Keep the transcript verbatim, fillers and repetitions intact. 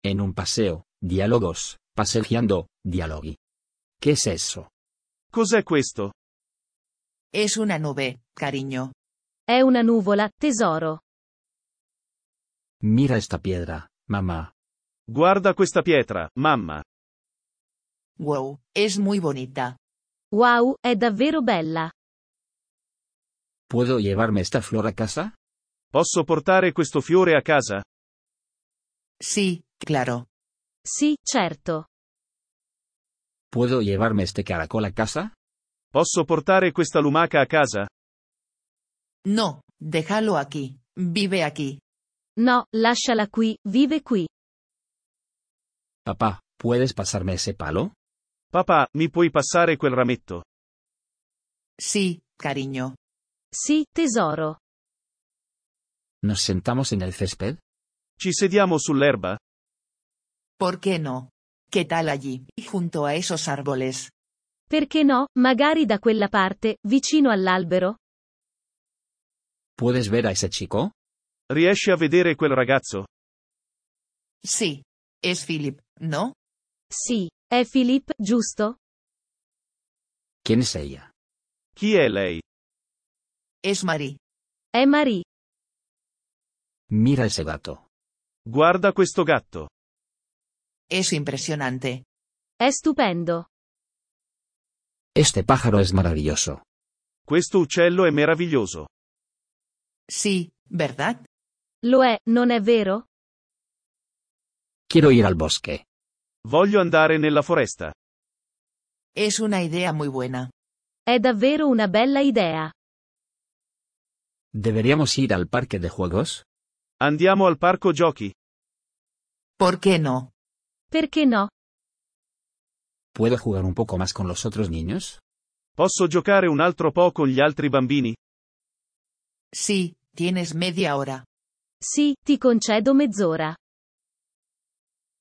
En un paseo, diálogos, paseando, dialoghi. ¿Qué es eso? Cos'è questo? Es una nube, cariño. È una nuvola, tesoro. Mira esta piedra, mamá. Guarda questa pietra, mamma. Wow, es muy bonita. Wow, è davvero bella. ¿Puedo llevarme esta flor a casa? Posso portare questo fiore a casa? Sí, claro. Sì, certo. ¿Puedo llevarme este caracol a casa? Posso portare questa lumaca a casa? No, déjalo aquí. Vive aquí. No, lasciala qui, vive qui. Papá, ¿puedes pasarme ese palo? Papà, mi puoi passare quel rametto? Sí, cariño. Sì, tesoro. ¿Nos sentamos en el césped? Ci sediamo sull'erba? ¿Por qué no? ¿Qué tal allí, junto a esos árboles? Perché no, magari da quella parte, vicino all'albero? ¿Puedes ver a ese chico? Riesci a vedere quel ragazzo? Sí. Es Philip, ¿no? Sì, è Philippe, giusto? ¿Quién es ella? Chi è lei? Es Marie. È Marie. Mira ese gato. Guarda questo gatto. Es impresionante. È stupendo. Este pájaro es maravilloso. Questo uccello è meraviglioso. Sí, ¿verdad? Lo è, non è vero? Quiero ir al bosque. Voglio andare nella foresta. Es una idea muy buena. È davvero una bella idea. ¿Deberíamos ir al parque de juegos? Andiamo al parco giochi? ¿Por qué no? Perché no? ¿Puedo jugar un poco más con los otros niños? Posso giocare un altro po' con gli altri bambini? Sí, tienes media hora. Sì, ti concedo mezz'ora.